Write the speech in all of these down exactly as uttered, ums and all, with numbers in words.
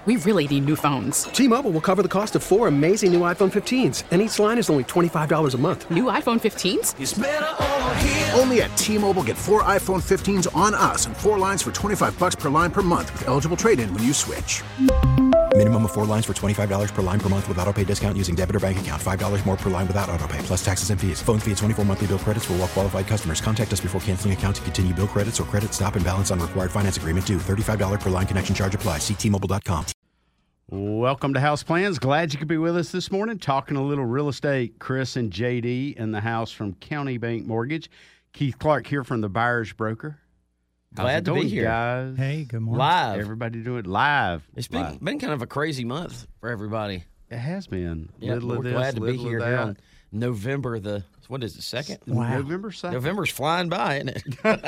We really need new phones. T-Mobile will cover the cost of four amazing new iPhone fifteens, and each line is only twenty-five dollars a month. New iPhone fifteens? It's better over here. Only at T-Mobile, get four iPhone fifteens on us and four lines for twenty-five dollars per line per month with eligible trade-in when you switch. Minimum of four lines for twenty-five dollars per line per month with autopay discount using debit or bank account. five dollars more per line without autopay, plus taxes and fees. Phone fee at twenty-four monthly bill credits for well-qualified customers. Contact us before canceling account to continue bill credits or credit stop and balance on required finance agreement due. thirty-five dollars per line connection charge applies. See T Mobile dot com. Welcome to House Plans. Glad you could be with us this morning. Talking a little real estate. Chris and J D in the house from County Bank Mortgage. Keith Clark here from the Buyer's Broker. Glad to going, be here, guys. Hey, good morning. Live. Everybody do it live. It's been live. been kind of a crazy month for everybody. It has been. Yeah, little we're of this, glad to be little here of here that. on November the what is it second? Wow. November second. November's flying by, isn't it?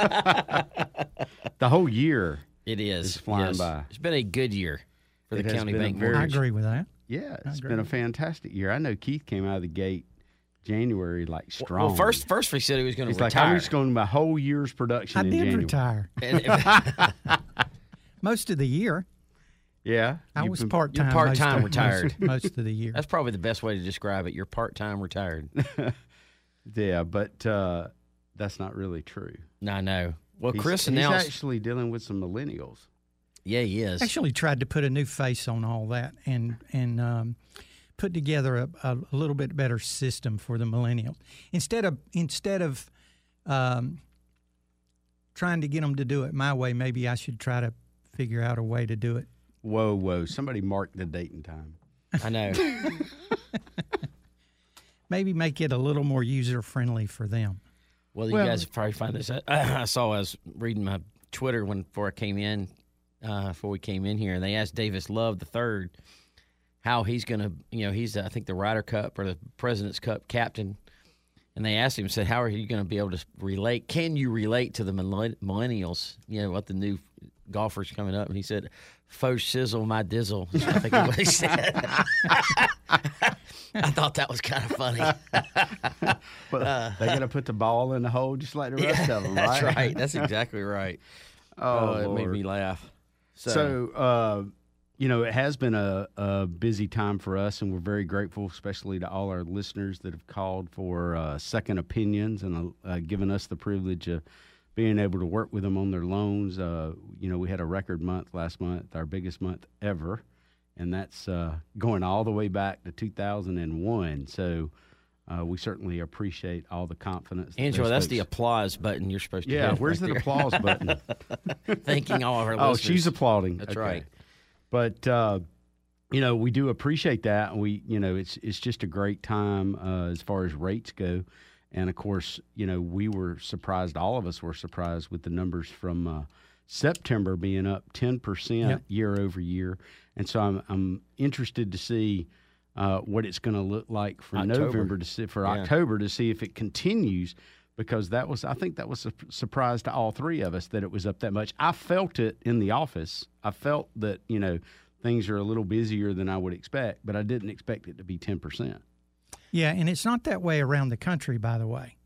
The whole year. It is. It's flying yes. by. It's been a good year for the It has County been a Bank very- I Mortgage. agree with that. Yeah, I it's agree. been a fantastic year. I know Keith came out of the gate January like strong. Well, first, first he said he was going to He's like, retire. I'm just going to my whole year's production I in did January. retire And if- most of the year. Yeah. I you've was been- part time. you're part-time retired. most, most of the year. That's probably the best way to describe it. You're part-time retired. Yeah, but uh, that's not really true. No, I know. Well, He's- Chris he's announced. actually dealing with some millennials. Yeah, he is. Actually, tried to put a new face on all that and and um, put together a, a, a little bit better system for the millennials. Instead of instead of um, trying to get them to do it my way, maybe I should try to figure out a way to do it. Whoa, whoa. Somebody mark the date and time. I know. Maybe make it a little more user friendly for them. Well, you Well- guys probably find this. I, I saw I was reading my Twitter when before I came in, uh, before we came in here, and they asked Davis Love the third how he's going to, you know, he's I think the Ryder Cup or the President's Cup captain, and they asked him, said, how are you going to be able to relate? Can you relate to the millenn- millennials? You know, what the new golfers coming up? And he said, "Faux sizzle my dizzle." I think is what he said. I thought that was kind of funny. But uh, they're going to put the ball in the hole just like the rest of them, right? That's right. That's exactly right. Oh, it made Lord. me laugh. So, So, uh, you know, it has been a, a busy time for us, and we're very grateful, especially to all our listeners that have called for uh, second opinions and uh, given us the privilege of being able to work with them on their loans. Uh, you know, we had a record month last month, our biggest month ever, and that's uh, going all the way back to two thousand one. So uh, we certainly appreciate all the confidence. that Angela, those that's folks- the applause button you're supposed to Yeah, hit where's right the there. applause button? Thanking all of our Oh, listeners. she's applauding. That's Okay. right. But uh, you know, we do appreciate that. And we, you know, it's it's just a great time uh, as far as rates go. And of course, you know, we were surprised. All of us were surprised with the numbers from uh, September being up ten percent Yep. year over year. And so I'm I'm interested to see uh, what it's going to look like for October. November to see for Yeah. October to see if it continues. Because that was, I think that was a surprise to all three of us that it was up that much. I felt it in the office. I felt that, you know, things are a little busier than I would expect, but I didn't expect it to be ten percent. Yeah, and it's not that way around the country, by the way.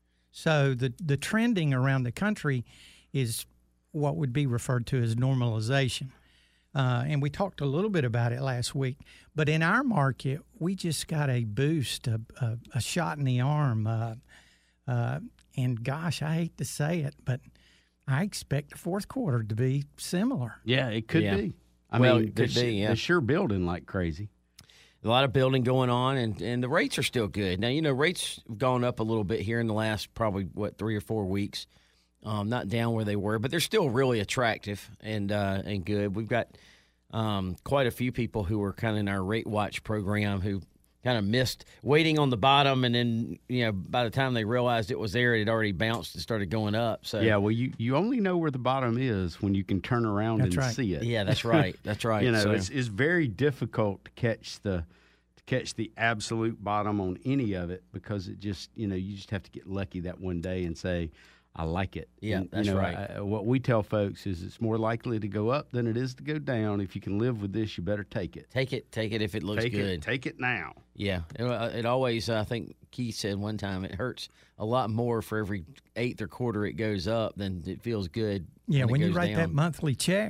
So the the trending around the country is what would be referred to as normalization. Uh, and we talked a little bit about it last week. But in our market, we just got a boost, a, a, a shot in the arm. Uh, uh, and, gosh, I hate to say it, but I expect the fourth quarter to be similar. Yeah, it could Yeah. be. I Well, mean, it could they're, be, yeah. they're sure building like crazy. A lot of building going on, and, and the rates are still good. Now, you know, rates have gone up a little bit here in the last probably, what, three or four weeks. Um, not down where they were, but they're still really attractive and uh, and good. We've got um, quite a few people who are kind of in our Rate Watch program who kind of missed waiting on the bottom, and then, you know, by the time they realized it was there, it had already bounced and started going up. So Yeah, well, you, you only know where the bottom is when you can turn around That's and right. see it. yeah, that's right. That's right. You know, So- it's, it's very difficult to catch the to catch the absolute bottom on any of it because it just, you know, you just have to get lucky that one day and say, I like it. Yeah, And, that's you know, right. I, what we tell folks is it's more likely to go up than it is to go down. If you can live with this, you better take it. Take it, take it if it looks take good. it, take it now. Yeah, it, uh, it always. Uh, I think Keith said one time it hurts a lot more for every eighth or quarter it goes up than it feels good. Yeah, when, when it you goes write down. that monthly check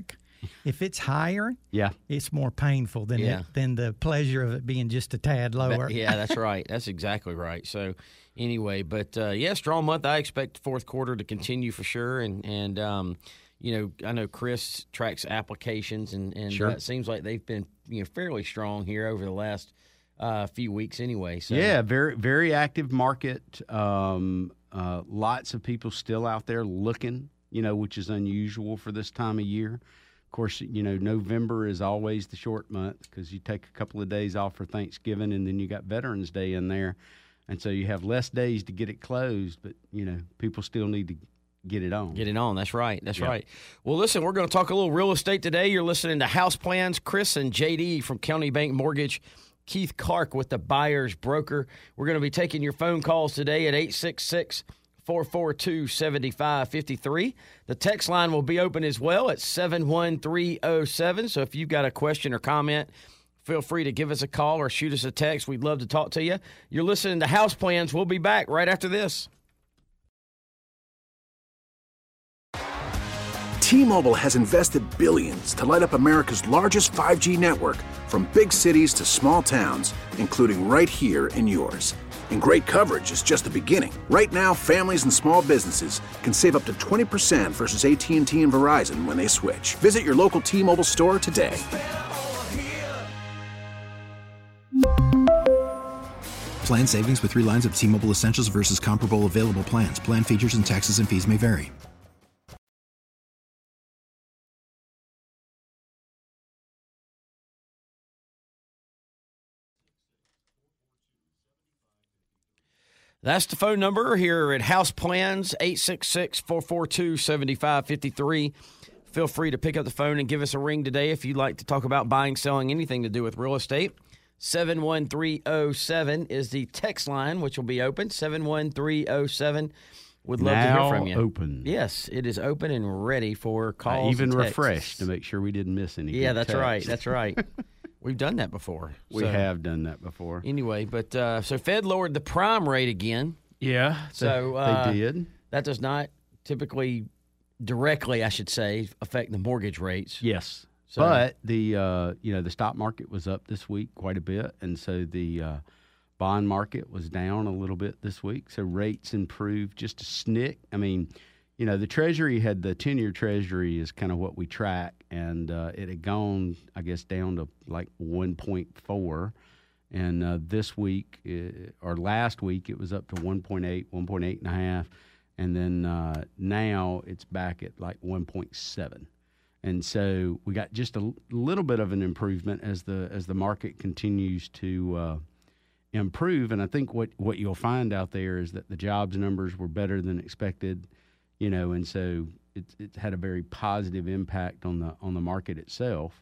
if it's higher, Yeah. it's more painful than Yeah. it, than the pleasure of it being just a tad lower. But, yeah, that's right. That's exactly right. So anyway, but uh, yeah, strong month. I expect the fourth quarter to continue for sure. And and um, you know, I know Chris tracks applications, and and Sure. uh, it seems like they've been you know fairly strong here over the last uh, few weeks. Anyway, so Yeah, very very active market. Um, uh, lots of people still out there looking, you know, which is unusual for this time of year. Of course, you know, November is always the short month because you take a couple of days off for Thanksgiving, and then you got Veterans Day in there, and so you have less days to get it closed. But you know, people still need to get it on. Get it on. That's right. That's Yeah. right. Well, listen, we're going to talk a little real estate today. You're listening to House Plans. Chris and J D from County Bank Mortgage. Keith Clark with the Buyer's Broker. We're going to be taking your phone calls today at eight six six, four four two, seven five five three. The text line will be open as well at seven one three oh seven. So if you've got a question or comment, feel free to give us a call or shoot us a text. We'd love to talk to you. You're listening to House Plans. We'll be back right after this. T-Mobile has invested billions to light up America's largest five G network, from big cities to small towns, including right here in yours. And great coverage is just the beginning. Right now, families and small businesses can save up to twenty percent versus A T and T and Verizon when they switch. Visit your local T-Mobile store today. Plan savings with three lines of T-Mobile Essentials versus comparable available plans. Plan features and taxes and fees may vary. That's the phone number here at House Plans, eight six six, four four two, seven five five three. Feel free to pick up the phone and give us a ring today if you'd like to talk about buying, selling, anything to do with real estate. seven one three oh seven is the text line, which will be open, seven one three oh seven. Would love Now to hear from you. open. Yes, it is open and ready for I calls even and texts. refreshed to make sure we didn't miss any. Yeah, good that's right. texts. That's right. We've done that before. We So, have done that before. Anyway, but uh, so Fed lowered the prime rate again. Yeah, So they, uh, they did. That does not typically directly, I should say, affect the mortgage rates. Yes, So- but the uh, you know the stock market was up this week quite a bit, and so the uh, bond market was down a little bit this week. So rates improved just a snick. I mean, you know, the Treasury had the ten-year Treasury is kind of what we track, and uh, it had gone, I guess, down to like one point four. And uh, this week, uh, or last week, it was up to one point eight, one point eight and a half. And then uh, now it's back at like one point seven. And so we got just a l- little bit of an improvement as the as the market continues to uh, improve. And I think what, what you'll find out there is that the jobs numbers were better than expected, you know, and so it, it had a very positive impact on the on the market itself.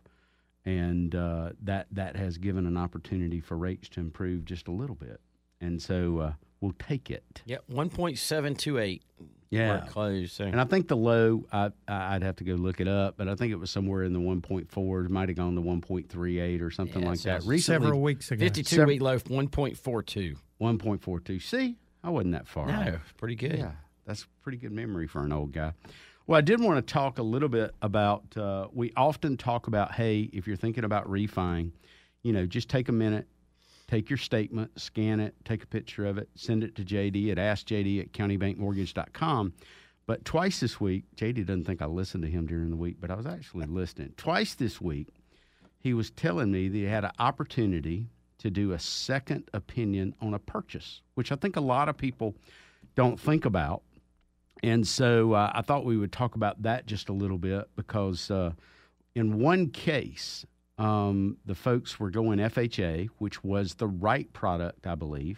And uh, that that has given an opportunity for rates to improve just a little bit, and so uh, we'll take it. Yep, one point seven two eight. Yeah. Where it closed. So. And I think the low, I, I'd have to go look it up, but I think it was somewhere in the one point four. It might have gone to one point three eight or something Yeah, like so that. it's Recently, Several weeks ago. fifty-two Sev- week low, one point four two. one point four two. See, I wasn't that far. No, off. pretty good. Yeah, that's pretty good memory for an old guy. Well, I did want to talk a little bit about, uh, we often talk about, hey, if you're thinking about refining, you know, just take a minute, take your statement, scan it, take a picture of it, send it to J D at ask J D at county bank mortgage dot com. But twice this week, J D doesn't think I listened to him during the week, but I was actually listening. Twice this week, he was telling me that he had an opportunity to do a second opinion on a purchase, which I think a lot of people don't think about. And so uh, I thought we would talk about that just a little bit because uh, in one case, um, the folks were going F H A, which was the right product, I believe.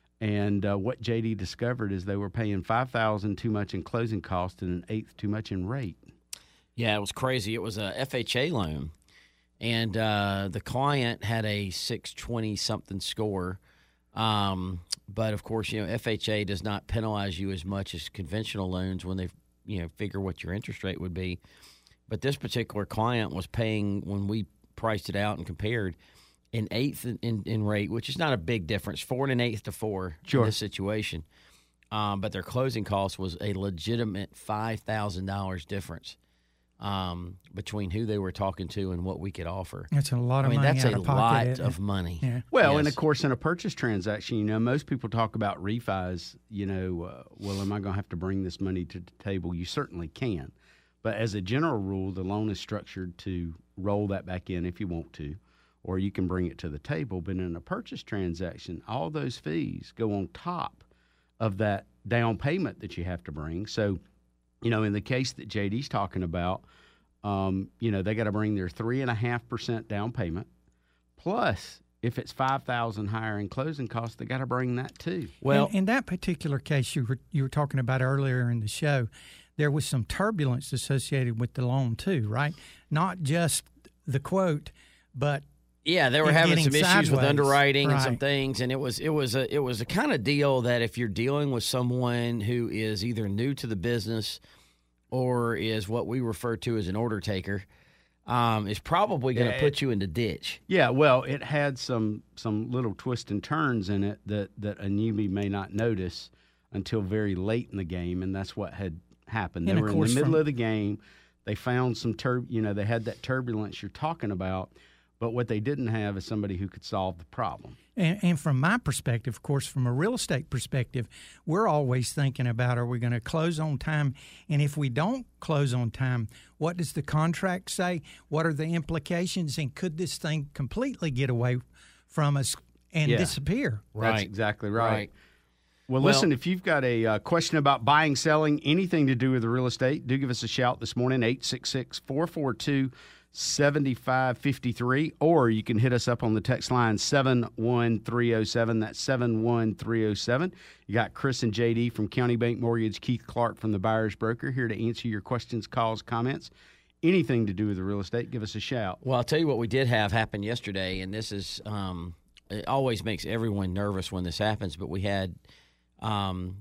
And uh, what J D discovered is they were paying five thousand dollars too much in closing cost and an eighth too much in rate. Yeah, it was crazy. It was a F H A loan, and uh, the client had a six twenty something score. Um, but of course, you know, F H A does not penalize you as much as conventional loans when they, you know, figure what your interest rate would be. But this particular client was paying, when we priced it out and compared, an eighth in, in, in rate, which is not a big difference, four and an eighth to four Sure. in this situation. Um, but their closing cost was a legitimate five thousand dollars difference. um, between who they were talking to and what we could offer. That's a lot I of mean, money that's out a of pocket, lot isn't of it? money. Yeah. Well, Yes. and of course, in a purchase transaction, you know, most people talk about refis. You know, uh, well, am I going to have to bring this money to the table? You certainly can. But as a general rule, the loan is structured to roll that back in if you want to, or you can bring it to the table. But in a purchase transaction, all those fees go on top of that down payment that you have to bring. So, you know, in the case that J D's talking about, um, you know, they got to bring their three and a half percent down payment. Plus, if it's five thousand higher in closing costs, they got to bring that too. Well, in, in that particular case you were you were talking about earlier in the show, there was some turbulence associated with the loan too, right? Not just the quote, but yeah, they were it having getting some issues with sideways. underwriting and some Right. things, and it was it was a it was a kind of deal that if you're dealing with someone who is either new to the business or is what we refer to as an order taker, um, is probably going to Yeah, put you in the ditch. Yeah, well, it had some some little twists and turns in it that, that a newbie may not notice until very late in the game, and that's what had happened. They And of were in course the middle from- of the game. They found some tur- you know, they had that turbulence you're talking about, but what they didn't have is somebody who could solve the problem. And, and from my perspective, of course, from a real estate perspective, we're always thinking about, are we going to close on time? And if we don't close on time, what does the contract say? What are the implications? And could this thing completely get away from us and Yeah. disappear? That's Right. exactly right. Right. Well, Well- listen, if you've got a uh, question about buying, selling, anything to do with the real estate, do give us a shout this morning, eight six six, four four two, seven five five three, or you can hit us up on the text line seven one three oh seven. That's seven one three oh seven. You got Chris and J D from County Bank Mortgage, Keith Clark from the Buyer's Broker here to answer your questions, calls, comments. Anything to do with the real estate, give us a shout. Well, I'll tell you what we did have happen yesterday, and this is um, it always makes everyone nervous when this happens, but we had um,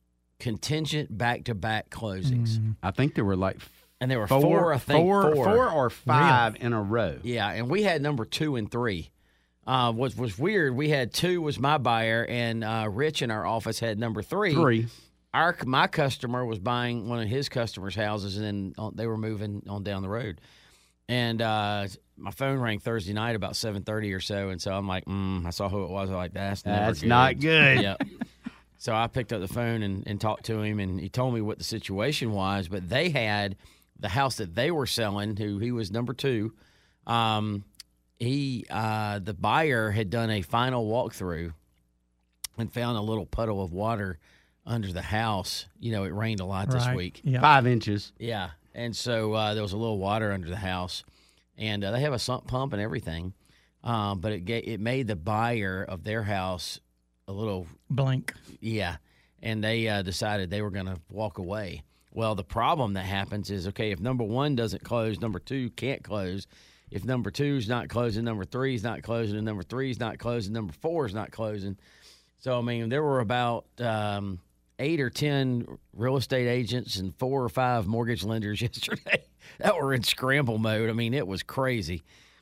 contingent back-to-back closings. I think there were like And there were four, four, I think, four, four. four or five in a row. Yeah, and we had number two and three. Uh, what was weird, we had two was my buyer, and uh, Rich in our office had number three. Three. Our my customer was buying one of his customers' houses, and then on, they were moving on down the road. And uh, my phone rang Thursday night about seven thirty or so, and so I'm like, mm, I saw who it was. I'm like, that's never That's good. not good. Yeah. So I picked up the phone and, and talked to him, and he told me what the situation was. But they had the house that they were selling, who he was number two. Um, he uh, the buyer had done a final walkthrough and found a little puddle of water under the house. You know, it rained a lot this Right. week. Yeah. Five inches. Yeah, and so uh, there was a little water under the house, and uh, they have a sump pump and everything, um, but it ga- it made the buyer of their house a little Blank. yeah, and they uh, decided they were going to walk away. Well, the problem that happens is okay if number one doesn't close, number two can't close. If number two's not closing, number three's not closing, and number three's not closing, number four's not closing. So I mean, there were about um, eight or ten real estate agents and four or five mortgage lenders yesterday that were in scramble mode. I mean, it was crazy.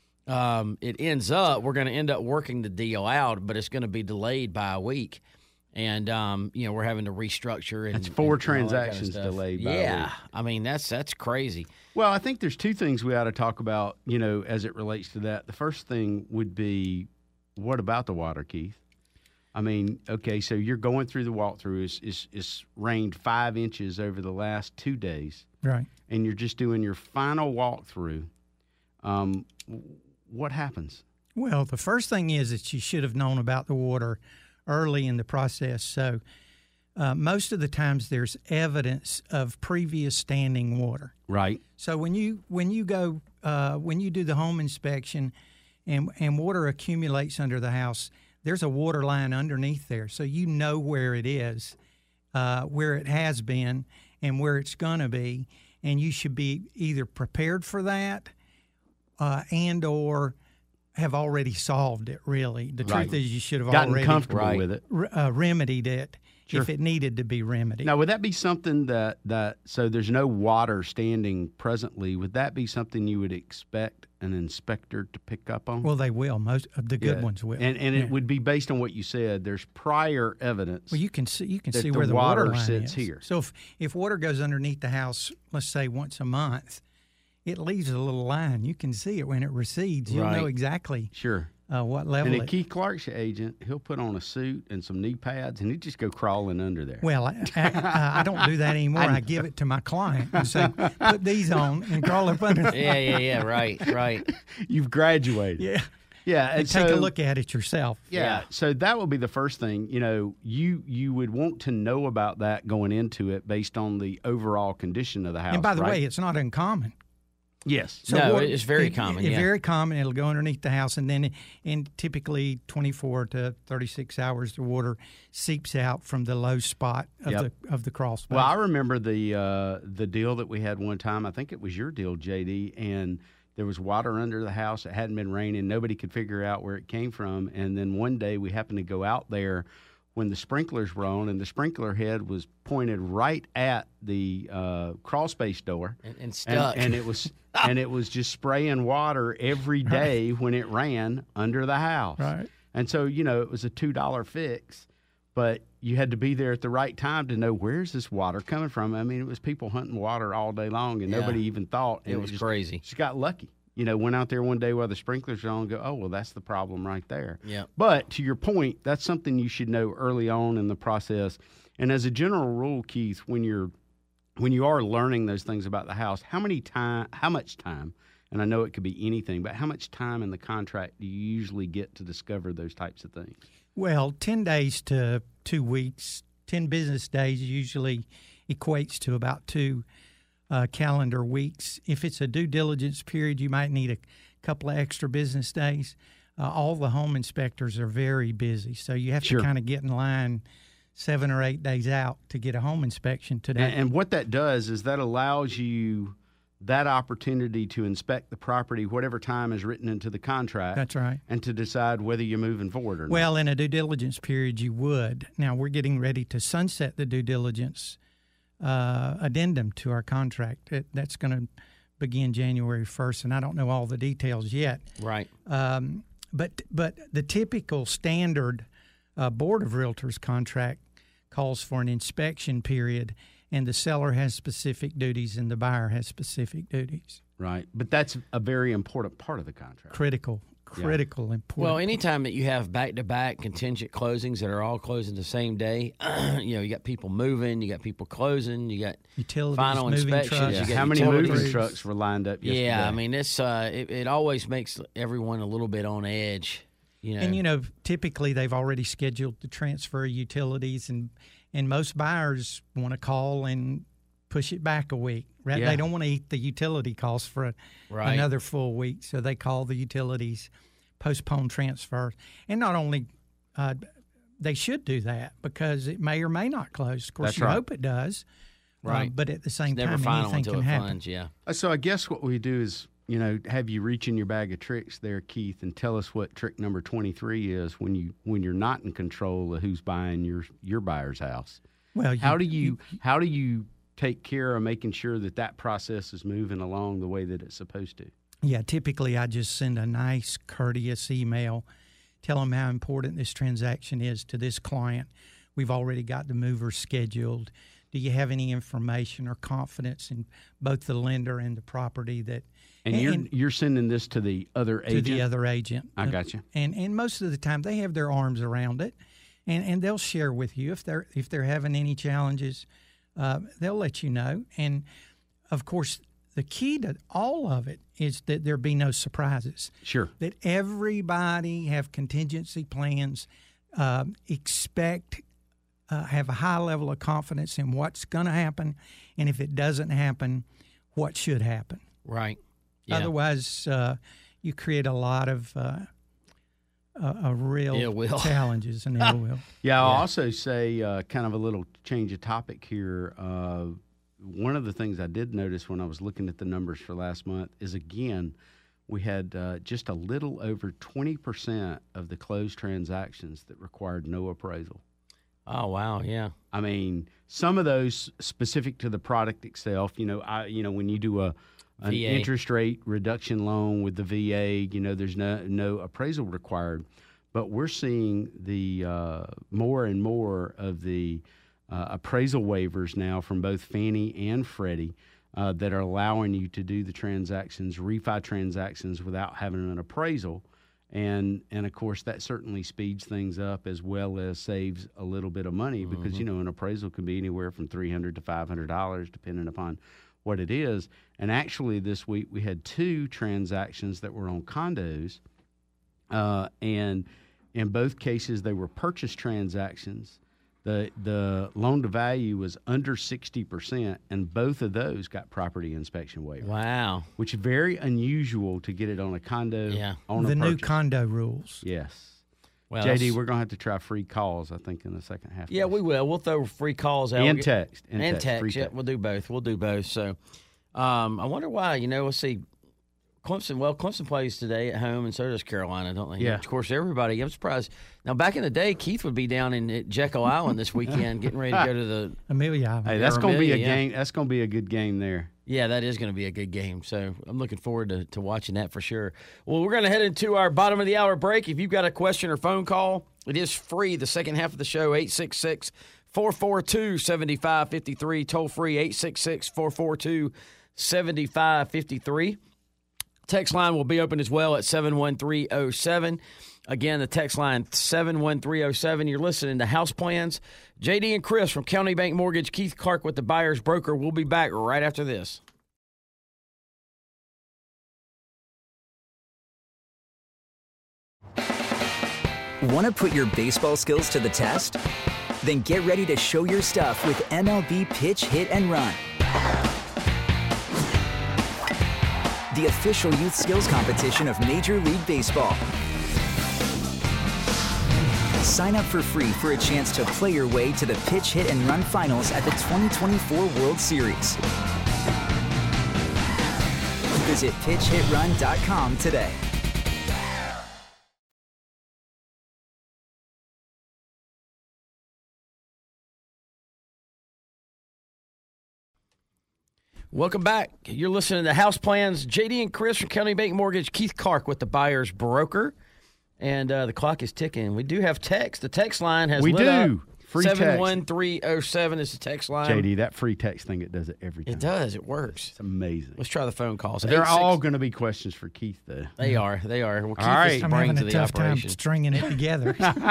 Um, it ends up we're going to end up working the deal out, but it's going to be delayed by a week, and um, you know we're having to restructure. And That's four and, and all that kind of transactions stuff. delayed by a Yeah, week. I mean that's that's crazy. Well, I think there's two things we ought to talk about, you know, as it relates to that. The first thing would be, what about the water, Keith? I mean, okay, so you're going through the walkthrough. It's, it's, it's rained five inches over the last two days, Right. and you're just doing your final walkthrough. Um, what happens? Well, the first thing is that you should have known about the water early in the process. So uh, most of the times there's evidence of previous standing water. Right. So when you when you go uh, when you do the home inspection and and water accumulates under the house, there's a water line underneath there, so you know where it is, uh, where it has been, and where it's going to be, and you should be either prepared for that uh, and or have already solved it. Really, the Right. truth is you should have Gotten already comfortable Right. with it. re- uh, remedied it Sure. if it needed to be remedied. Now, would that be something that, that so there's no water standing presently, would that be something you would expect an inspector to pick up on? Well, they will. Most of the good Yeah. ones will. And, and Yeah. it would be based on what you said. There's prior evidence. Well, you can see you can that see the where the water water line sits is. here. So if if water goes underneath the house, let's say once a month, it leaves a little line. You can see it when it recedes. You'll Right. know exactly Sure. uh, what level And if it. Keith Clark's your agent, he'll put on a suit and some knee pads, and he'd just go crawling under there. Well, I, I, uh, I don't do that anymore. I, give it to my client and say, put these on and crawl up under. Yeah, yeah, yeah. Right, right. You've graduated. Yeah. Yeah, and And take so- a look at it yourself. Yeah. Yeah. So that would be the first thing. You know, you you would want to know about that going into it based on the overall condition of the house. And by the right? way, it's not uncommon. yes. No, what- it's very it- common, It's yeah. very common. It'll go underneath the house, and then, it, and typically twenty-four to thirty-six hours, the water seeps out from the low spot of Yep. the of the crawl space. Well, I remember the uh, the deal that we had one time. I think it was your deal, J D, and there was water under the house. It hadn't been raining. Nobody could figure out where it came from. And then one day we happened to go out there when the sprinklers were on, and the sprinkler head was pointed right at the uh, crawl space door, And, and and, stuck. and it was and it was just spraying water every day when it ran under the house. Right. And so, you know, it was a two dollar fix, but you had to be there at the right time to know where's this water coming from. I mean, it was people hunting water all day long, and Yeah. nobody even thought. It And was just, crazy. Just got lucky. You know, went out there one day while the sprinklers were on and go, oh, well, that's the problem right there. Yeah. But to your point, that's something you should know early on in the process. And as a general rule, Keith, when you're when you are learning those things about the house, how many time, how much time, and I know it could be anything, but how much time in the contract do you usually get to discover those types of things? Well, ten days to two weeks, ten business days usually equates to about two uh, calendar weeks. If it's a due diligence period, you might need a couple of extra business days. Uh, all the home inspectors are very busy, so you have Sure. to kind of get in line seven or eight days out to get a home inspection today. And, and what that does is that allows you that opportunity to inspect the property, whatever time is written into the contract. That's right. And to decide whether you're moving forward or not. Well, in a due diligence period, you would. Now, we're getting ready to sunset the due diligence uh, addendum to our contract. It, that's going to begin January first, and I don't know all the details yet. Right. Um, but but the typical standard uh, Board of Realtors contract calls for an inspection period, and the seller has specific duties and the buyer has specific duties. Right. But that's a very important part of the contract. Critical, critical, important. Well, anytime that you have back-to-back contingent closings that are all closing the same day, you know, you got people moving, you got people closing, you got Utilities, final moving inspections. trucks. You Yeah. get How many utilities. moving trucks were lined up yesterday? Yeah, I mean, it's uh, it, it always makes everyone a little bit on edge. You know, And, you know, typically they've already scheduled to transfer utilities, and, and most buyers want to call and push it back a week. Right? Yeah. They don't want to eat the utility costs for a, Right. another full week, so they call the utilities, postpone transfer. And not only uh, they should do that because it may or may not close. Of course, That's you right. hope it does. uh, Right. but at the same it's never time, final anything until can it happen. funds. Yeah. Uh, So I guess what we do is, you know, have you reach in your bag of tricks there, Keith, and tell us what trick number twenty-three is when you when you're not in control of who's buying your your buyer's house. Well, you, How do you how do you take care of making sure that that process is moving along the way that it's supposed to? Yeah, typically I just send a nice, courteous email, tell them how important this transaction is to this client. We've already got the mover scheduled. Do you have any information or confidence in both the lender and the property that? And, you're you're sending this to the other to agent. the other agent. I got you. And and most of the time they have their arms around it, and, and they'll share with you if they're if they're having any challenges. Uh, they'll let you know. And of course, the key to all of it is that there be no surprises. Sure. That everybody have contingency plans, uh, expect, uh, have a high level of confidence in what's going to happen, and if it doesn't happen, what should happen. Right. Yeah. Otherwise, uh, you create a lot of uh, a, a real Ill will. challenges and ill will. Yeah, I'll also say uh, kind of a little change of topic here. Uh, one of the things I did notice when I was looking at the numbers for last month is, again, we had uh, just a little over twenty percent of the closed transactions that required no appraisal. Oh wow. Yeah. I mean, some of those specific to the product itself, you know, I, you know, when you do a an V A. interest rate reduction loan with the V A, you know, there's no no appraisal required. But we're seeing the uh, more and more of the uh, appraisal waivers now from both Fannie and Freddie. uh, that are allowing you to do the transactions, refi transactions, without having an appraisal. And, and of course, that certainly speeds things up as well as saves a little bit of money because, mm-hmm. you know, an appraisal can be anywhere from three hundred dollars to five hundred dollars depending upon what it is. And actually this week we had two transactions that were on condos, uh, and in both cases they were purchase transactions. The the loan to value was under sixty percent, and both of those got property inspection waivers. Wow. Which is very unusual to get it on a condo. Yeah. On the a new purchase. condo rules. Yes. Well, J D, we're going to have to try free calls, I think, in the second half. Yeah, of we will. We'll throw free calls out. And text. And, And text. text. Free Yeah, text. we'll do both. We'll do both. So um, I wonder why. You know, let's see. Clemson, well, Clemson plays today at home, and so does Carolina, don't they? Yeah. Of course, everybody. I'm surprised. Now, back in the day, Keith would be down in at Jekyll Island this weekend, getting ready to go to the. Amelia Island. Hey, that's Or going to be a Amelia, yeah. game. That's going to be a good game there. Yeah, that is going to be a good game. So I'm looking forward to, to watching that for sure. Well, we're going to head into our bottom of the hour break. If you've got a question or phone call, it is free. The second half of the show, eight six six, four four two, seven five five three. Toll free, eight six six, four four two, seven five five three. Text line will be open as well at seven one three oh seven. Again, the text line seven one three oh seven. You're listening to House Plans. J D and Chris from County Bank Mortgage, Keith Clark with the Buyer's Broker. We'll be back right after this. Want to put your baseball skills to the test? Then get ready to show your stuff with M L B Pitch, Hit, and Run. The official youth skills competition of Major League Baseball. Sign up for free for a chance to play your way to the Pitch, Hit, and Run finals at the twenty twenty-four World Series. Visit pitch hit run dot com today. Welcome back. You're listening to House Plans. J D and Chris from County Bank Mortgage. Keith Clark with the Buyer's Broker. And uh, the clock is ticking. We do have text. The text line has We lit do. up. Free text. seven one three oh seven is the text line. J D, that free text thing, it does it every time. It does. It works. It's amazing. Let's try the phone calls. They're eight six all going to be questions for Keith, though. They are. They are. Well, Keith All right. is the I'm brains having of a the tough time operation. stringing it together.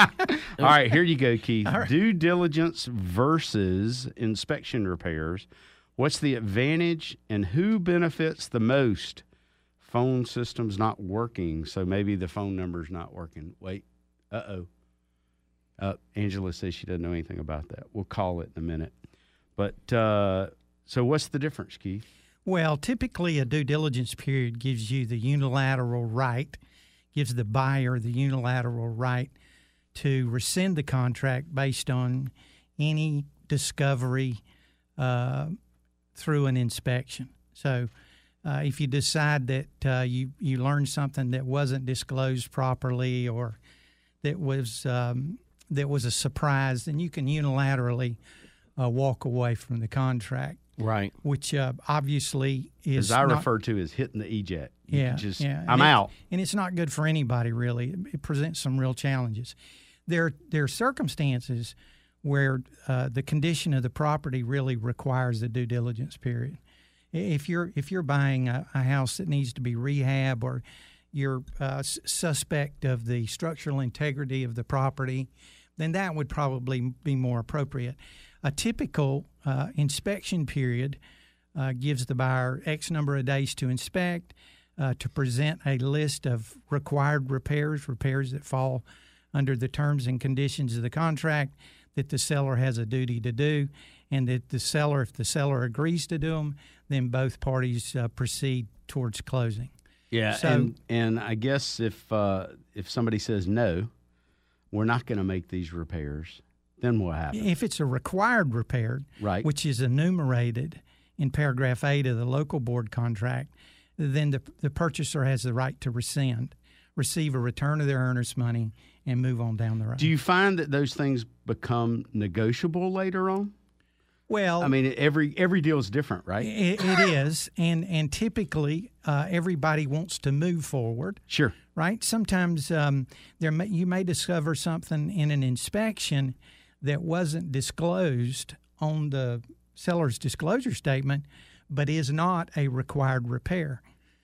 All right, here you go, Keith. All right. Due diligence versus inspection repairs. What's the advantage and who benefits the most? Phone system's not working, so maybe the phone number's not working. Wait. Uh-oh. Uh, Angela says she doesn't know anything about that. We'll call it in a minute. But uh, so what's the difference, Keith? Well, typically a due diligence period gives you the unilateral right, gives the buyer the unilateral right to rescind the contract based on any discovery uh, through an inspection. So uh, if you decide that uh, you, you learned something that wasn't disclosed properly or that was um, that was a surprise, then you can unilaterally uh, walk away from the contract. Right. Which uh, obviously is As I not, refer to as hitting the eject. You yeah, can just, yeah. I'm and it- out. and it's not good for anybody really. It, it presents some real challenges. There there are circumstances where uh, the condition of the property really requires the due diligence period. If you're if you're buying a, a house that needs to be rehab, or you're uh, s- suspect of the structural integrity of the property, then that would probably be more appropriate. A typical uh, inspection period uh, gives the buyer X number of days to inspect, uh, to present a list of required repairs, repairs that fall under the terms and conditions of the contract that the seller has a duty to do, and that the seller, if the seller agrees to do them, then both parties uh, proceed towards closing. Yeah, So- and, and I guess if uh, if somebody says no, we're not going to make these repairs, then what happens? If it's a required repair, Right. which is enumerated in paragraph eight of the local board contract, then the, the purchaser has the right to rescind, receive a return of their earnest money, and move on down the road. Do you find that those things become negotiable later on? well, I mean, every every deal is different, right? it, it is, and and typically uh, everybody wants to move forward. Sure. Right? Sometimes um, there may, you may discover something in an inspection that wasn't disclosed on the seller's disclosure statement, but is not a required repair.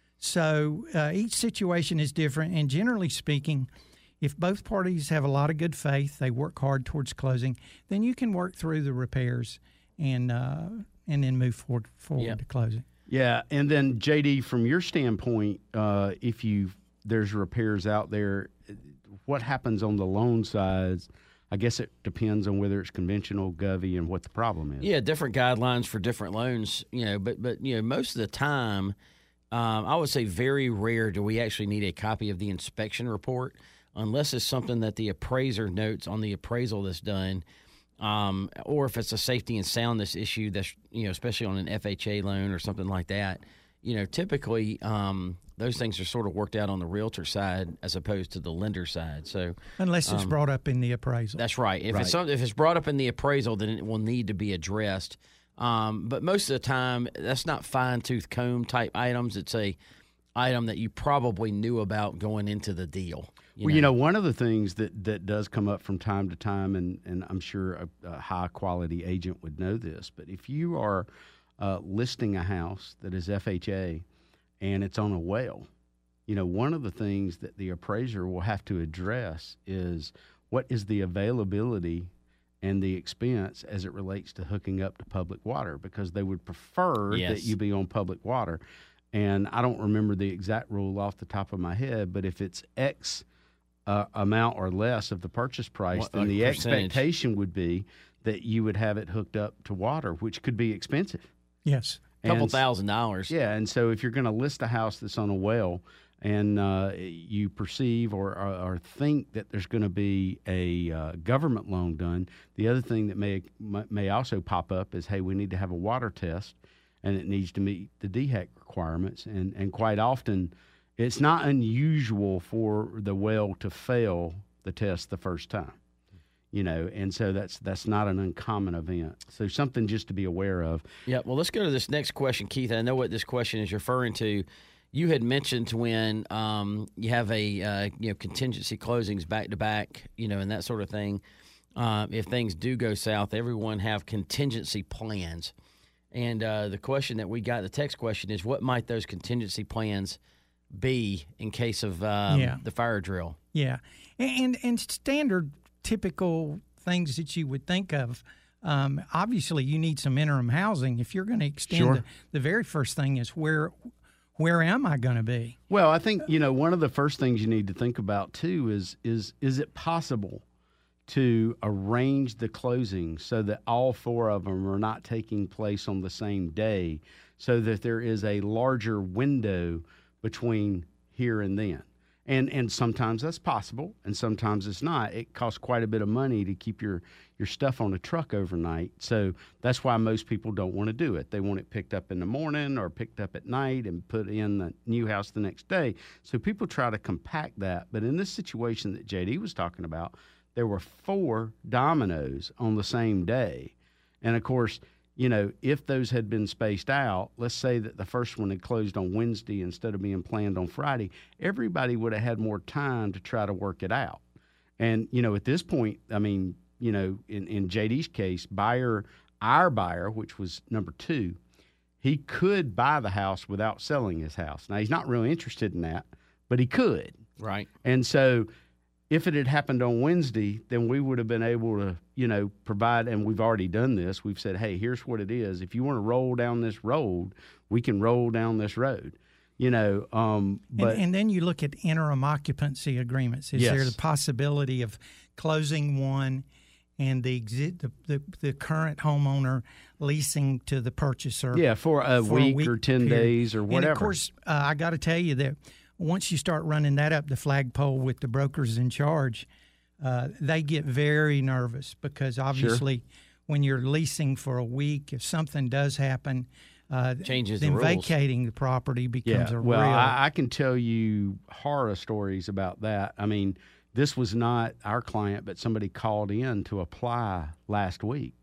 So uh, each situation is different, and generally speaking, if both parties have a lot of good faith, they work hard towards closing, then you can work through the repairs and uh, and then move forward forward Yeah. to closing. Yeah, and then J D, from your standpoint, uh, if you there's repairs out there, what happens on the loan sides? I guess it depends on whether it's conventional, Govy, and what the problem is. Yeah, different guidelines for different loans, you know, but but you know, most of the time, um, I would say very rare do we actually need a copy of the inspection report, unless it's something that the appraiser notes on the appraisal that's done, um, or if it's a safety and soundness issue that's, you know, especially on an F H A loan or something like that. You know, typically um, those things are sort of worked out on the realtor side as opposed to the lender side. So Unless it's um, brought up in the appraisal. That's right. If Right. it's some, if it's brought up in the appraisal, then it will need to be addressed. Um, but most of the time, that's not fine tooth comb type items. It's a item that you probably knew about going into the deal. You well, know? you know, one of the things that, that does come up from time to time, and, and I'm sure a, a high-quality agent would know this, but if you are uh, listing a house that is F H A and it's on a well, you know, one of the things that the appraiser will have to address is what is the availability and the expense as it relates to hooking up to public water, because they would prefer Yes. that you be on public water. And I don't remember the exact rule off the top of my head, but if it's X uh, amount or less of the purchase price, What- then a the percentage. expectation would be that you would have it hooked up to water, which could be expensive. Yes. a couple And- thousand dollars. Yeah, and so if you're going to list a house that's on a well and uh, you perceive or, or, or think that there's going to be a uh, government loan done, the other thing that may may also pop up is, hey, we need to have a water test, and it needs to meet the D HEC requirements. And, and quite often, it's not unusual for the well to fail the test the first time. You know, and so that's that's not an uncommon event. So something just to be aware of. Yeah, well, let's go to this next question, Keith. I know what this question is referring to. You had mentioned when um, you have a uh, you know contingency closings back to back, you know, and that sort of thing. Uh, if things do go south, everyone have contingency plans. And uh, the question that we got, the text question is, what might those contingency plans be in case of um, Yeah. the fire drill? Yeah, and and standard typical things that you would think of. Um, obviously, you need some interim housing. If you're going to extend, Sure. the, the very first thing is where where am I going to be? Well, I think, you know, one of the first things you need to think about too is is is it possible to arrange the closing so that all four of them are not taking place on the same day, so that there is a larger window between here and then. And and sometimes that's possible, and sometimes it's not. It costs quite a bit of money to keep your, your stuff on a truck overnight. So that's why most people don't want to do it. They want it picked up in the morning or picked up at night and put in the new house the next day. So people try to compact that. But in this situation that J D was talking about, there were four dominoes on the same day. And of course, you know, if those had been spaced out, let's say that the first one had closed on Wednesday instead of being planned on Friday, everybody would have had more time to try to work it out. And, you know, at this point, I mean, you know, in, in J D's case, buyer, our buyer, which was number two, he could buy the house without selling his house. Now, he's not really interested in that, but he could. Right. And so if it had happened on Wednesday, then we would have been able to, you know, provide, and we've already done this. We've said, hey, here's what it is. If you want to roll down this road, we can roll down this road, you know. Um, but and, and then you look at interim occupancy agreements. Is there Yes. the possibility of closing one and the, exi- the, the the current homeowner leasing to the purchaser? yeah, for a, for week, or ten period. days or whatever. And of course, uh, I got to tell you that once you start running that up the flagpole with the brokers in charge, uh, they get very nervous because obviously when you're leasing for a week, if something does happen, uh, Changes the then rules. vacating the property becomes yeah, a well, real. I, I can tell you horror stories about that. I mean, this was not our client, but somebody called in to apply last week.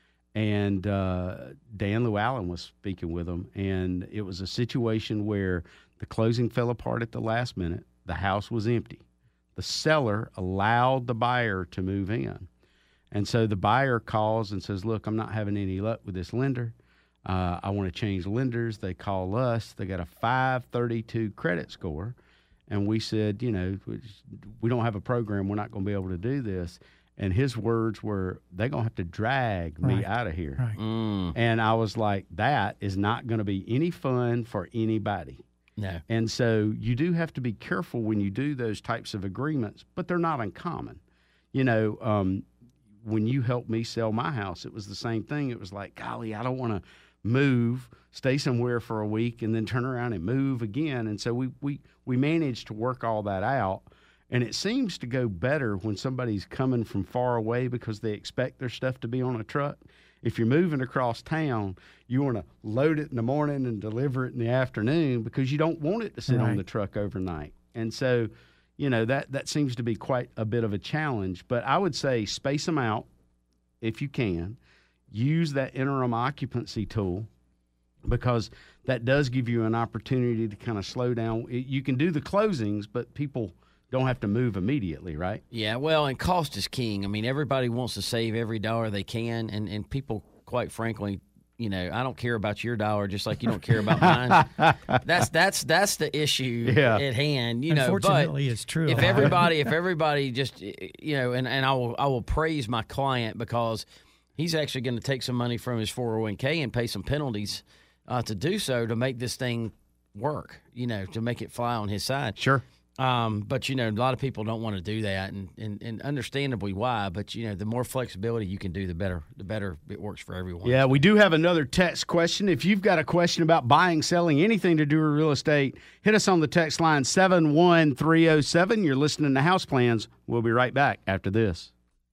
And uh, Dan Llewellyn was speaking with them, and it was a situation where the closing fell apart at the last minute. The house was empty. The seller allowed the buyer to move in. And so the buyer calls and says, look, I'm not having any luck with this lender. Uh, I want to change lenders. They call us. They got a five thirty-two credit score. And we said, you know, we don't have a program. We're not going to be able to do this. And his words were, they're going to have to drag me Right. out of here. Right. Mm. And I was like, that is not going to be any fun for anybody. No. And so you do have to be careful when you do those types of agreements, but they're not uncommon. You know, um, when you helped me sell my house, it was the same thing. It was like, golly, I don't want to move, stay somewhere for a week, and then turn around and move again. And so we, we, we managed to work all that out. And it seems to go better when somebody's coming from far away because they expect their stuff to be on a truck. If you're moving across town, you want to load it in the morning and deliver it in the afternoon because you don't want it to sit Right. on the truck overnight. And so, you know, that, that seems to be quite a bit of a challenge. But I would say space them out if you can. Use that interim occupancy tool because that does give you an opportunity to kind of slow down. You can do the closings, but people don't have to move immediately, right? Yeah, well, and cost is king. I mean, everybody wants to save every dollar they can, and, and people, quite frankly, you know, I don't care about your dollar just like you don't care about mine. That's that's that's the issue Yeah. at hand. You know, Unfortunately, but it's true. if everybody, if everybody just, you know, and, and I will I will praise my client because he's actually going to take some money from his four oh one k and pay some penalties uh, to do so to make this thing work. You know, to make it fly on his side. Sure. Um, but, you know, a lot of people don't want to do that, and, and, and understandably why. But, you know, the more flexibility you can do, the better the better it works for everyone. Yeah, we do have another text question. If you've got a question about buying, selling, anything to do with real estate, hit us on the text line seven one three oh seven. You're listening to House Plans. We'll be right back after this.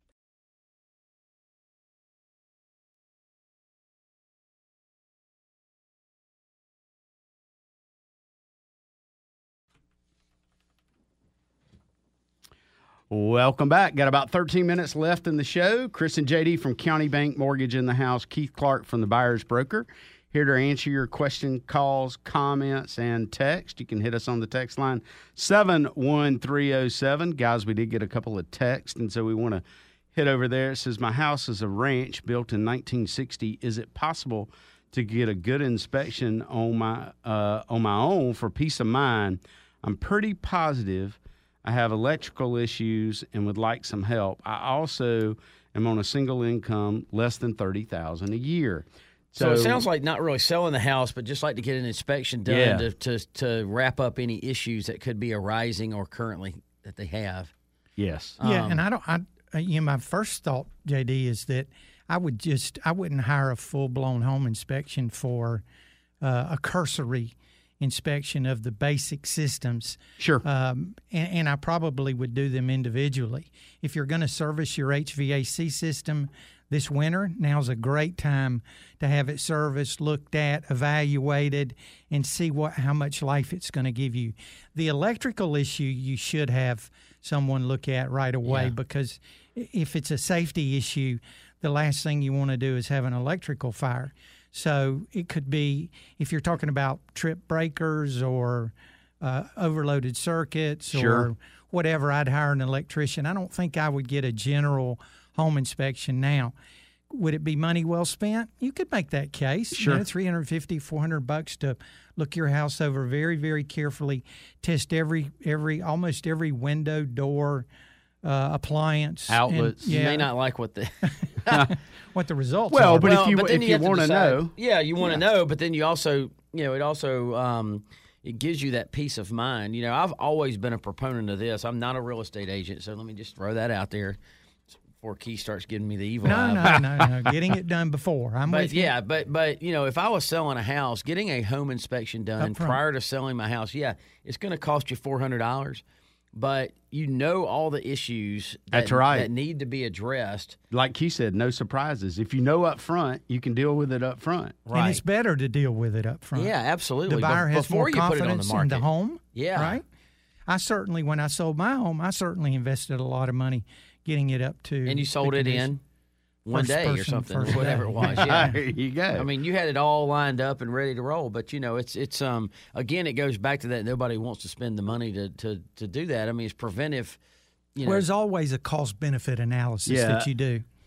Welcome back. Got about thirteen minutes left in the show. Chris and J D from County Bank Mortgage in the house. Keith Clark from the Buyer's Broker. Here to answer your question, calls, comments, and text. You can hit us on the text line seven one three oh seven. Guys, we did get a couple of texts, and so we want to hit over there. It says, my house is a ranch built in nineteen sixty. Is it possible to get a good inspection on my uh, on my own for peace of mind? I'm pretty positive I have electrical issues and would like some help. I also am on a single income, less than thirty thousand dollars a year. So, So it sounds like not really selling the house, but just like to get an inspection done Yeah. to, to to wrap up any issues that could be arising or currently that they have. Yes. Yeah, Um, and I don't. I uh, you know, my first thought, J D, is that I would just I wouldn't hire a full blown home inspection for uh, a cursory inspection of the basic systems. Sure. Um, and, and I probably would do them individually. If you're going to service your H V A C system this winter, now's a great time to have it serviced, looked at, evaluated, and see what how much life it's going to give you. The electrical issue you should have someone look at right away Yeah. because if it's a safety issue, the last thing you want to do is have an electrical fire. So it could be, if you're talking about trip breakers or uh, overloaded circuits Sure. or whatever, I'd hire an electrician. I don't think I would get a general home inspection now. Would it be money well spent? You could make that case. Sure. You know, three hundred fifty, four hundred bucks to look your house over very, very carefully, test every, every, almost every window, door, uh, appliance. and- Outlets. You yeah, may not like what the what the results Well, are. but if you- then if you have to wanna decide- know- yeah, you want to Yeah. know, but then you also, you know, it also um, it gives you that peace of mind. You know, I've always been a proponent of this. I'm not a real estate agent, so let me just throw that out there before Keith starts giving me the evil No, eye. no, no, no. Getting it done before. I'm But with you. yeah, but but you know, if I was selling a house, getting a home inspection done Up front. prior to selling my house, yeah, it's going to cost you four hundred dollars. But you know all the issues that, That's right. that need to be addressed. Like he said, no surprises. If you know up front, you can deal with it up front. And it's better to deal with it up front. Yeah, absolutely. The buyer Be- has before more you put it on the confidence in market. the home. Yeah. Right? I certainly, when I sold my home, I certainly invested a lot of money getting it up to. And you sold the it condition. in one First day or person, something, first whatever day. it was. Yeah. There you go. I mean, you had it all lined up and ready to roll, but you know, it's it's um again, it goes back to that. Nobody wants to spend the money to to, to do that. I mean, it's preventive. You know, There's always a cost benefit analysis Yeah. that you do.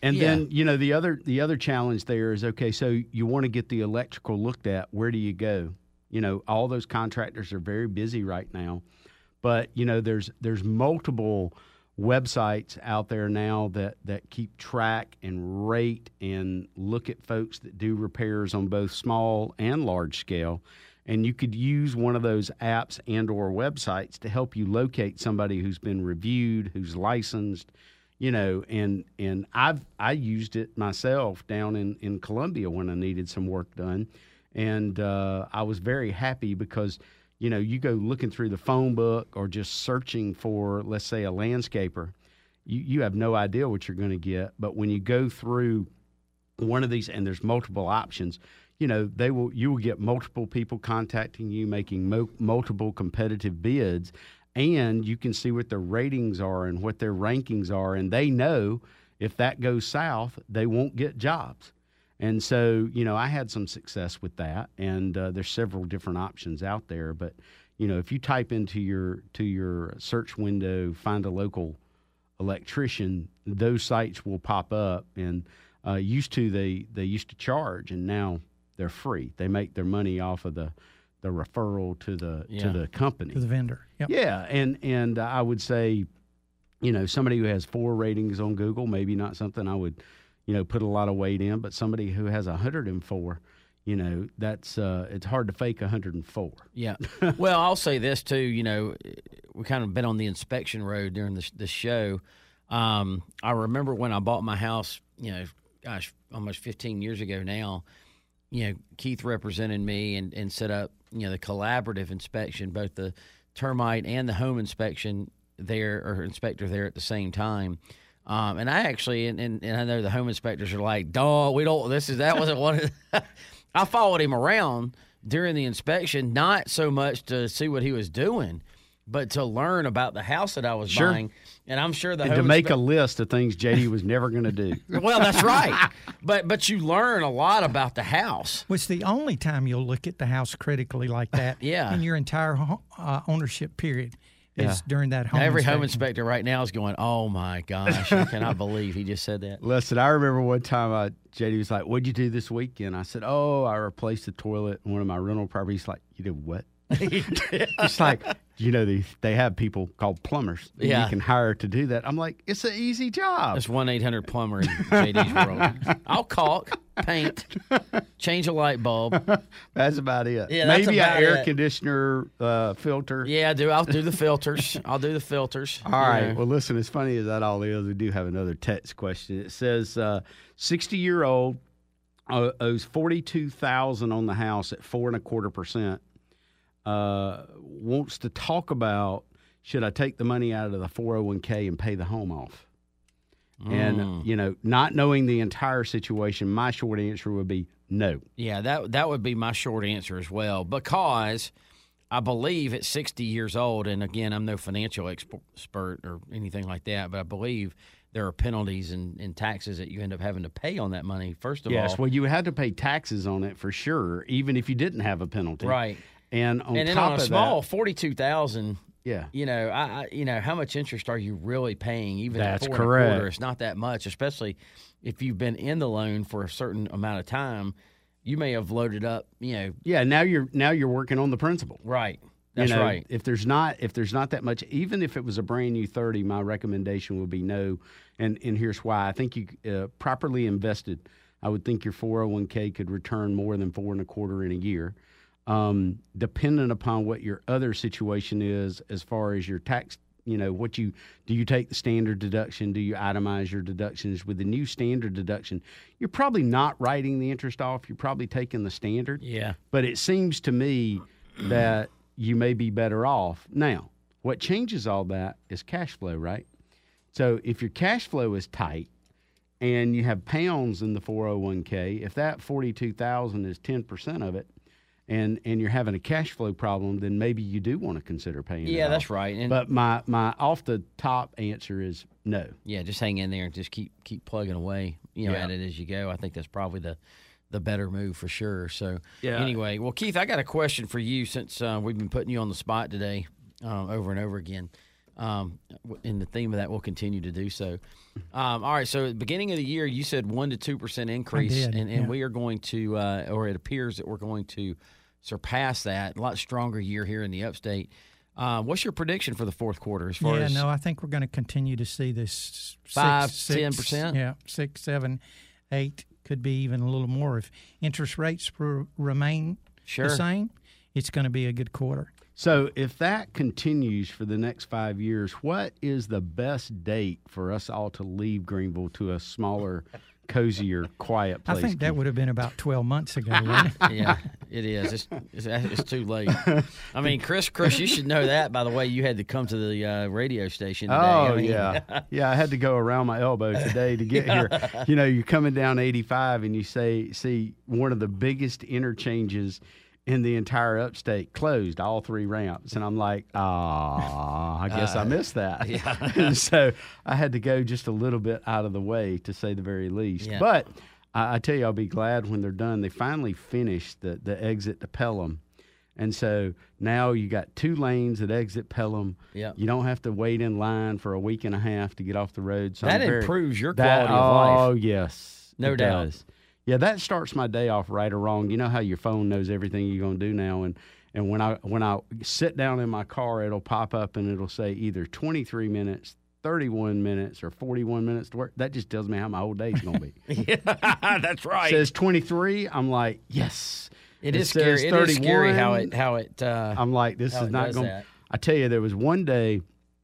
And Yeah. then, you know, the other the other challenge there is, okay, so you want to get the electrical looked at. Where do you go? You know, all those contractors are very busy right now. But, you know, there's there's multiple websites out there now that, that keep track and rate and look at folks that do repairs on both small and large scale. And you could use one of those apps and or websites to help you locate somebody who's been reviewed, who's licensed, you know, and and I've I used it myself down in, in Columbia when I needed some work done. And uh, I was very happy because, you know, you go looking through the phone book or just searching for, let's say, a landscaper, you, you have no idea what you're going to get. But when you go through one of these, and there's multiple options, you know, they will you will get multiple people contacting you, making mo- multiple competitive bids, and you can see what their ratings are and what their rankings are, and they know if that goes south, they won't get jobs. And so, you know, I had some success with that, and uh, there's several different options out there. But, you know, if you type into your to your search window, find a local electrician, those sites will pop up. And uh, used to they they used to charge, and now they're free. They make their money off of the the referral to the Yeah. to the company, To the vendor. Yep. yeah, and and I would say, you know, somebody who has four ratings on Google, maybe not something I would, you know, put a lot of weight in, but somebody who has one hundred four, you know, that's uh, it's hard to fake one hundred four. Yeah. Well, I'll say this too. You know, we kind of been on the inspection road during this this show. Um, I remember when I bought my house. You know, gosh, almost fifteen years ago now. You know, Keith represented me and, and set up, you know, the collaborative inspection, both the termite and the home inspection there, or inspector there at the same time. Um, and I actually, and, and, and I know the home inspectors are like, dog, we don't, this is, that wasn't one of the, I followed him around during the inspection, not so much to see what he was doing, but to learn about the house that I was Sure. buying. And I'm sure the And home to make inspe- a list of things J D was never going to do. Well, that's right. But but you learn a lot about the house. Which the only time you'll look at the house critically like that Yeah. in your entire ho- uh, ownership period is Yeah. during that home Every home inspection. inspector right now is going, oh, my gosh, I cannot believe he just said that. Listen, I remember one time I, J D was like, what'd you do this weekend? I said, oh, I replaced the toilet in one of my rental properties. He's like, you did what? It's like, you know, they, they have people called plumbers that Yeah. you can hire to do that. I'm like, it's an easy job. That's one eight hundred plumber in J D's world. I'll caulk, paint, change a light bulb. That's about it. Yeah, that's Maybe about an air it. conditioner uh, filter. Yeah, I do. I'll do the filters. I'll do the filters. All right. You know. Well, listen, as funny as that all is, we do have another text question. It says, uh, sixty-year-old uh, owes forty-two thousand dollars on the house at four and a quarter percent. Uh, wants to talk about, should I take the money out of the four oh one k and pay the home off? And, Mm. you know, not knowing the entire situation, my short answer would be no. Yeah, that that would be my short answer as well, because I believe at sixty years old, and again, I'm no financial exp- expert or anything like that, but I believe there are penalties and, and taxes that you end up having to pay on that money, first of Yes, all. well, you had to pay taxes on it for sure, even if you didn't have a penalty. Right. And on And then top on a of small that, forty-two thousand, yeah. you know, I, I you know, how much interest are you really paying? Even That's at four and a correct. quarter, it's not that much, especially if you've been in the loan for a certain amount of time. You may have loaded up, you know. Yeah, now you're now you're working on the principal. Right. That's you know, right. If there's not if there's not that much, even if it was a brand new thirty, my recommendation would be no. And and here's why: I think you uh, properly invested, I would think your four oh one k could return more than four and a quarter in a year. Um, dependent upon what your other situation is, as far as your tax, you know, what you do, you take the standard deduction? Do you itemize your deductions? With the new standard deduction, you're probably not writing the interest off. You're probably taking the standard. Yeah. But it seems to me that you may be better off. Now, what changes all that is cash flow, right? So if your cash flow is tight and you have pounds in the four oh one k, if that forty-two thousand is ten percent of it, and and you're having a cash flow problem, then maybe you do want to consider paying it Yeah, off. that's right. And But my, my off the top answer is no. yeah, just hang in there and just keep keep plugging away, you know, Yeah. at it as you go. I think that's probably the the better move for sure. So Yeah. anyway, well, Keith, I got a question for you since uh, we've been putting you on the spot today, uh, over and over again. Um, in the theme of that, we'll continue to do so. Um, all right, so at the beginning of the year, you said one to two percent increase, I did, and, and yeah. we are going to, uh, or it appears that we're going to surpass that. A lot stronger year here in the Upstate. Uh, what's your prediction for the fourth quarter as far yeah, as no, I think we're going to continue to see this Five, six, ten six, percent? Yeah, six, seven, eight, could be even a little more if interest rates r- remain Sure. the same. It's going to be a good quarter. So if that continues for the next five years, what is the best date for us all to leave Greenville to a smaller, cozier, quiet place? I think that would have been about twelve months ago, wasn't it? Yeah, it is. It's, it's it's too late. I mean, Chris, Chris, you should know that. By the way, you had to come to the uh, radio station today. Oh, I mean, yeah. Yeah, I had to go around my elbow today to get here. You know, you're coming down eighty-five and you say, see one of the biggest interchanges in the entire Upstate closed, all three ramps. And I'm like, ah, I guess uh, I missed that. Yeah. And so I had to go just a little bit out of the way, to say the very least. Yeah. But I, I tell you, I'll be glad when they're done. They finally finished the, the exit to Pelham. And so now you got two lanes that exit Pelham. Yep. You don't have to wait in line for a week and a half to get off the road. So that I'm very, improves your that, quality of life. Oh, yes. No it doubt. Does. Yeah, that starts my day off right or wrong. You know how your phone knows everything you're going to do now, and and when I when I sit down in my car, it'll pop up and it'll say either twenty-three minutes, thirty-one minutes, or forty-one minutes to work. That just tells me how my whole day's going to be. Yeah, that's right. It says twenty-three. I'm like, yes. It, it is scary. It is scary how it how it. Uh, I'm like, this is not going. I tell you, there was one day,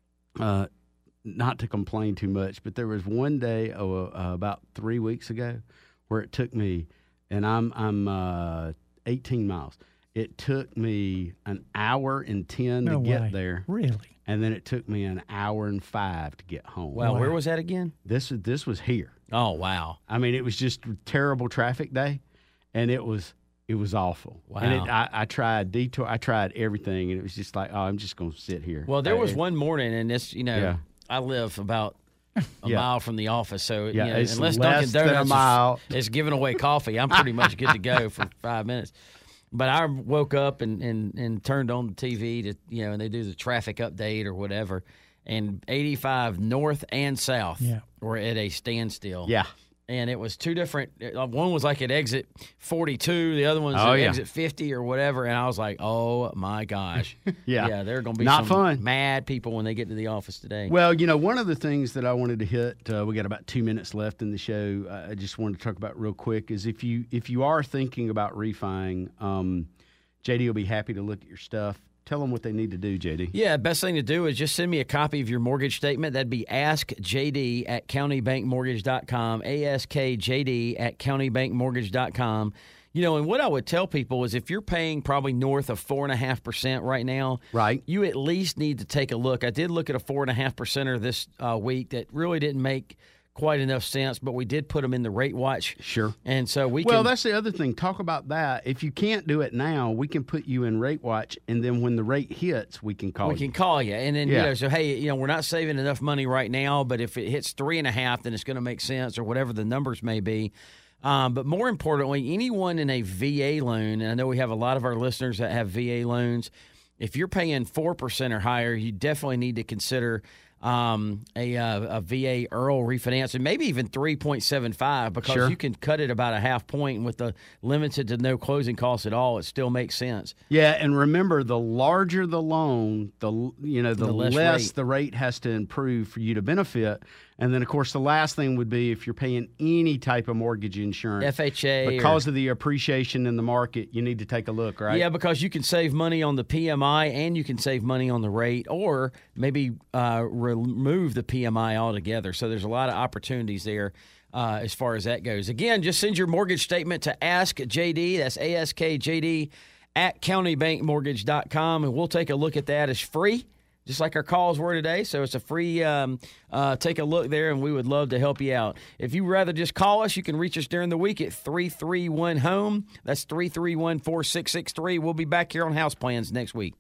uh, not to complain too much, but there was one day oh, uh, about three weeks ago where it took me, and I'm I'm uh, eighteen miles. It took me an hour and ten no to get way. there. Really? And then it took me an hour and five to get home. Well, wow. Where was that again? This is this was here. Oh, wow. I mean, it was just a terrible traffic day, and it was it was awful. Wow. And it, I, I tried detour. I tried everything, and it was just like, oh, I'm just going to sit here. Well, there was I, one morning, and this, you know, yeah. I live about a yeah. mile from the office, so yeah, you know, it's unless less Dunkin' Donuts than a mile. Is, is giving away coffee, I'm pretty much good to go for five minutes. But I woke up and, and, and turned on the T V to, you know, and they do the traffic update or whatever, and eighty-five north and south yeah. were at a standstill. Yeah. And it was two different. One was like at exit forty-two, the other one's oh, at yeah. exit fifty or whatever. And I was like, "Oh my gosh, yeah, yeah, they're going to be not some fun. mad people when they get to the office today." Well, you know, one of the things that I wanted to hit, uh, we got about two minutes left in the show. I just wanted to talk about real quick is if you if you are thinking about refining, um, J D will be happy to look at your stuff. Tell them what they need to do, J D. Yeah, best thing to do is just send me a copy of your mortgage statement. That'd be ask J D at county bank mortgage dot com, A S K J D at county bank mortgage dot com. You know, and what I would tell people is if you're paying probably north of four point five percent right now, right, you at least need to take a look. I did look at a four point five percenter this uh, week that really didn't make quite enough sense, but we did put them in the rate watch. Sure. And so we well, can. Well, that's the other thing. Talk about that. If you can't do it now, we can put you in rate watch, and then when the rate hits, we can call we you. We can call you. And then, yeah. you know, so, hey, you know, we're not saving enough money right now, but if it hits three and a half, then it's going to make sense or whatever the numbers may be. Um, but more importantly, anyone in a V A loan, and I know we have a lot of our listeners that have V A loans, if you're paying four percent or higher, you definitely need to consider um, a, uh, a V A I R R L refinance, and maybe even three point seven five because sure. you can cut it about a half point, and with the limited to no closing costs at all, it still makes sense. Yeah, and remember, the larger the loan, the you know the, the less, less rate. the rate has to improve for you to benefit. And then, of course, the last thing would be if you're paying any type of mortgage insurance. F H A. Because or, of the appreciation in the market, you need to take a look, right? Yeah, because you can save money on the P M I and you can save money on the rate, or maybe uh, remove the P M I altogether. So there's a lot of opportunities there uh, as far as that goes. Again, just send your mortgage statement to Ask J D. That's A S K J D at county bank mortgage dot com, and we'll take a look at that. It's free, just like our calls were today. So it's a free um, uh, take a look there, and we would love to help you out. If you'd rather just call us, you can reach us during the week at three three one home. That's three three one, four six six three. We'll be back here on House Plans next week.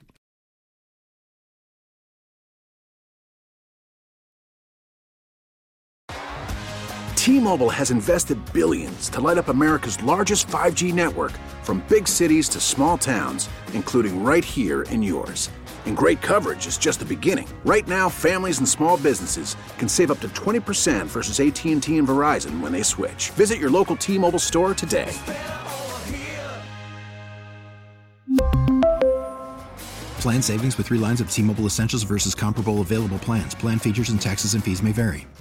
T-Mobile has invested billions to light up America's largest five G network, from big cities to small towns, including right here in yours. And great coverage is just the beginning. Right now, families and small businesses can save up to twenty percent versus A T and T and Verizon when they switch. Visit your local T-Mobile store today. Plan savings with three lines of T-Mobile Essentials versus comparable available plans. Plan features and taxes and fees may vary.